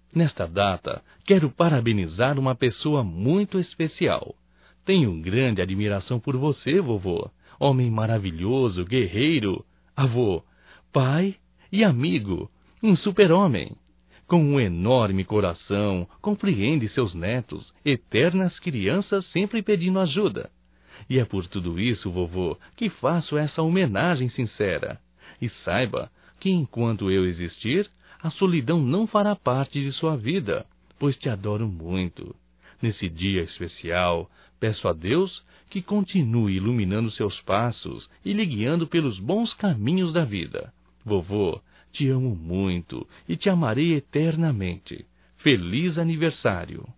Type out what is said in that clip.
Nesta data, quero parabenizar uma pessoa muito especial. Tenho grande admiração por você, vovô. Homem maravilhoso, guerreiro, avô, pai e amigo. Um super-homem. Com um enorme coração, compreende seus netos, eternas crianças sempre pedindo ajuda. E é por tudo isso, vovô, que faço essa homenagem sincera. E saiba que enquanto eu existir, a solidão não fará parte de sua vida, pois te adoro muito. Nesse dia especial, peço a Deus que continue iluminando seus passos e lhe guiando pelos bons caminhos da vida. Vovô, te amo muito e te amarei eternamente. Feliz aniversário!